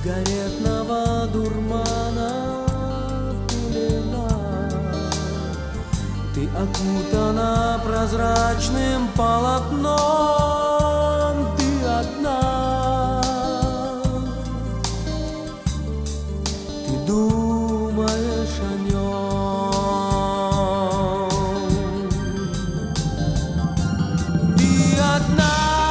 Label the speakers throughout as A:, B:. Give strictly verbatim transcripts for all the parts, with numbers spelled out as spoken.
A: сигаретного дурмана пелена. Ты окутана прозрачным полотном, ты одна. Ты думаешь о нем. Ты одна.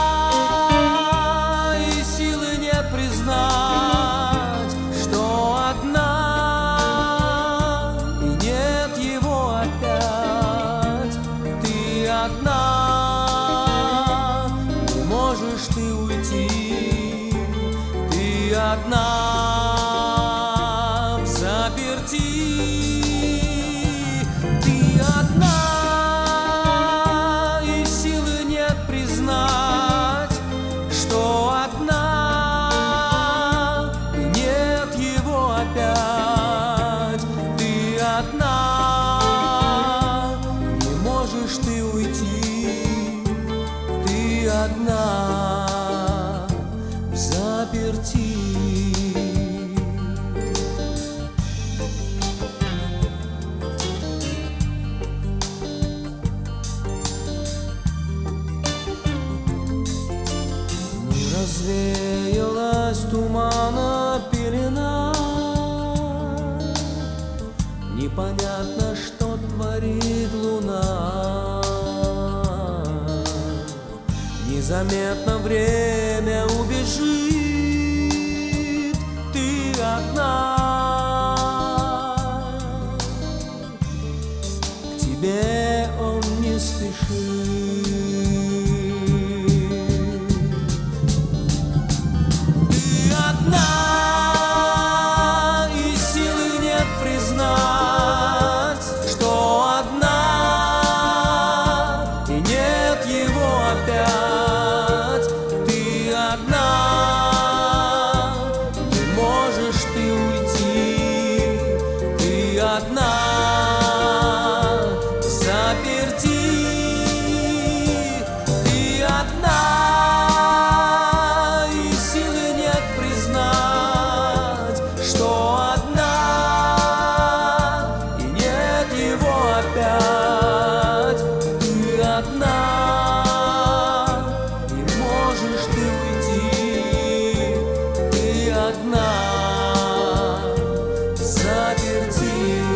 A: Одна, не можешь ты уйти, ты одна взаперти. Ты одна, и силы нет признать, что одна, и нет его опять. Ты одна, не можешь ты уйти, ты одна взаперти. Не развеялась тумана пелена, непонятно, что творит луна. Незаметно время убежит, ты одна. К тебе он не спешит. Ты одна, и силы нет признать, что одна, и нет его опять. Ты одна, не можешь ты уйти, ты одна взаперти. Ты одна, и силы нет признать, что одна, и нет его опять. Ты одна, не можешь ты уйти, ты одна взаперти.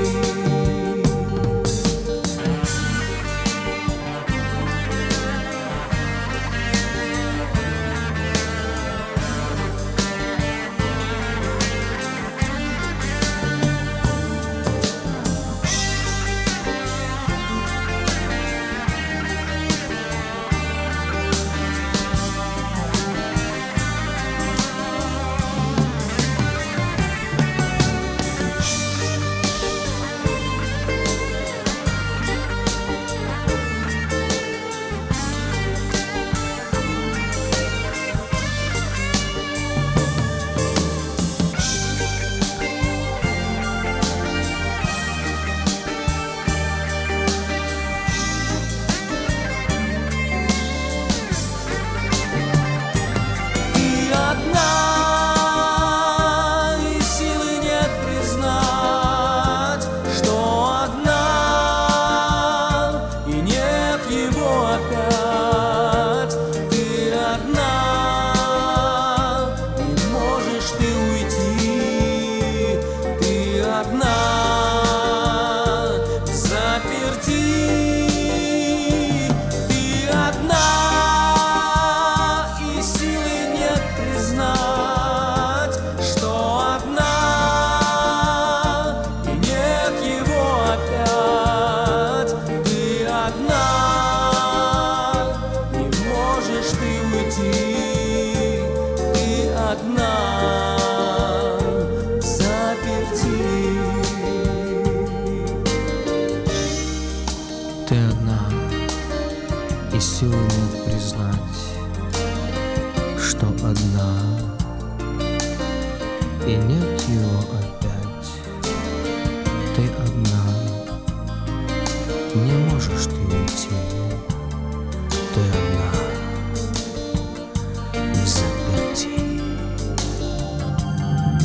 B: Ты одна, и сил нет признать, что одна, и нет его опять. Ты одна, не можешь ты уйти, ты одна взаперти.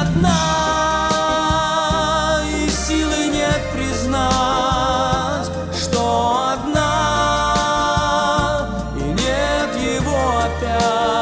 A: одна, и силы нет признать, что одна, и нет его опять.